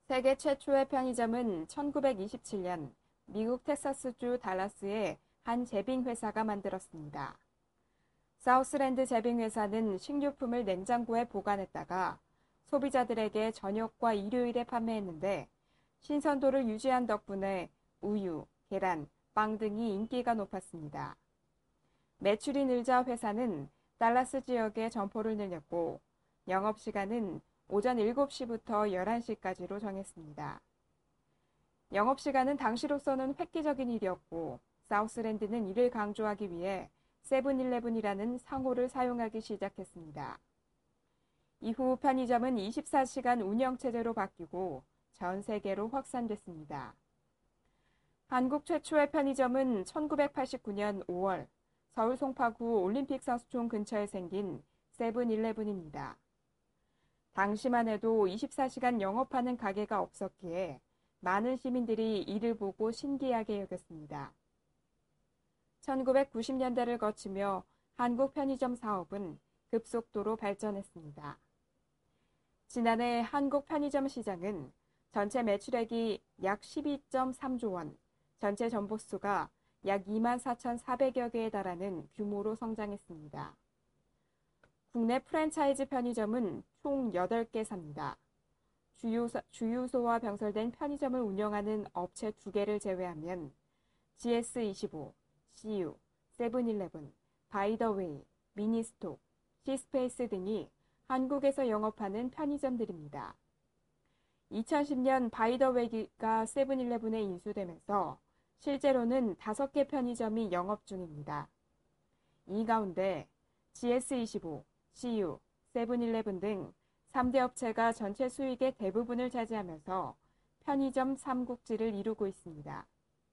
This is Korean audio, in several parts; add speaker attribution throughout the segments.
Speaker 1: 세계 최초의 편의점은 1927년 미국 텍사스주 달라스의 한 제빙회사가 만들었습니다. 사우스랜드 제빙회사는 식료품을 냉장고에 보관했다가 소비자들에게 저녁과 일요일에 판매했는데 신선도를 유지한 덕분에 우유, 계란, 빵 등이 인기가 높았습니다. 매출이 늘자 회사는 달라스 지역에 점포를 늘렸고 영업시간은 오전 7시부터 11시까지로 정했습니다. 영업시간은 당시로서는 획기적인 일이었고 사우스랜드는 이를 강조하기 위해 세븐일레븐이라는 상호를 사용하기 시작했습니다. 이후 편의점은 24시간 운영체제로 바뀌고 전 세계로 확산됐습니다. 한국 최초의 편의점은 1989년 5월 서울 송파구 올림픽 선수촌 근처에 생긴 세븐일레븐입니다. 당시만 해도 24시간 영업하는 가게가 없었기에 많은 시민들이 이를 보고 신기하게 여겼습니다. 1990년대를 거치며 한국 편의점 사업은 급속도로 발전했습니다. 지난해 한국 편의점 시장은 전체 매출액이 약 12.3조 원, 전체 점포수가 약 24,400여 개에 달하는 규모로 성장했습니다. 국내 프랜차이즈 편의점은 총 8개사입니다. 주유소와 병설된 편의점을 운영하는 업체 2개를 제외하면 GS25, CU, 세븐일레븐, 바이더웨이, 미니스톡, 시스페이스 등이 한국에서 영업하는 편의점들입니다. 2010년 바이더웨이가 세븐일레븐에 인수되면서 실제로는 5개 편의점이 영업 중입니다. 이 가운데 GS25, CU, 세븐일레븐 등 3대 업체가 전체 수익의 대부분을 차지하면서 편의점 삼국지를 이루고 있습니다.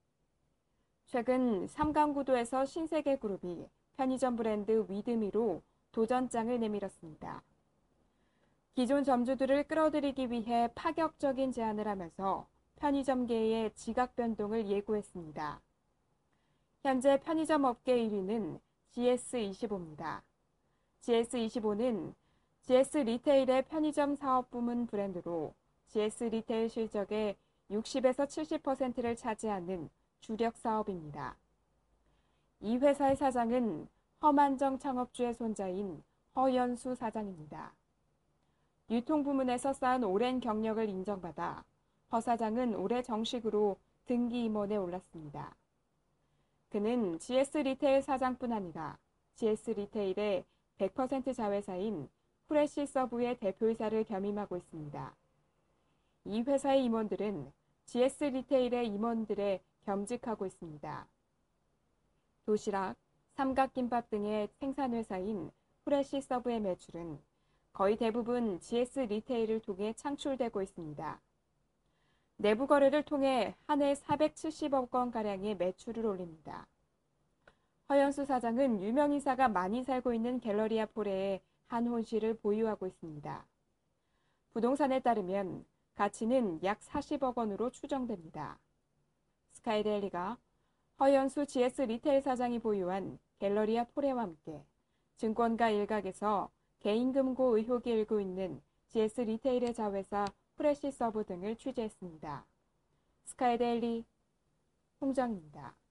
Speaker 1: 최근 삼강구도에서 신세계그룹이 편의점 브랜드 위드미로 도전장을 내밀었습니다. 기존 점주들을 끌어들이기 위해 파격적인 제안을 하면서 편의점계의 지각 변동을 예고했습니다. 현재 편의점 업계 1위는 GS25입니다. GS25는 GS 리테일의 편의점 사업 부문 브랜드로 GS 리테일 실적의 60에서 70%를 차지하는 주력 사업입니다. 이 회사의 사장은 허만정 창업주의 손자인 허연수 사장입니다. 유통부문에서 쌓은 오랜 경력을 인정받아 허 사장은 올해 정식으로 등기 임원에 올랐습니다. 그는 GS 리테일 사장뿐 아니라 GS 리테일의 100% 자회사인 프레시 서브의 대표이사를 겸임하고 있습니다. 이 회사의 임원들은 GS 리테일의 임원들에 겸직하고 있습니다. 도시락, 삼각김밥 등의 생산회사인 프레시 서브의 매출은 거의 대부분 GS 리테일을 통해 창출되고 있습니다. 내부 거래를 통해 한 해 470억 원가량의 매출을 올립니다. 허연수 사장은 유명인사가 많이 살고 있는 갤러리아 포레의 한 혼실을 보유하고 있습니다. 부동산에 따르면 가치는 약 40억 원으로 추정됩니다. 스카이데일리가 허연수 GS 리테일 사장이 보유한 갤러리아 포레와 함께 증권가 일각에서 개인금고 의혹이 일고 있는 GS 리테일의 자회사 프레시 서브 등을 취재했습니다. 스카이데일리 홍정입니다.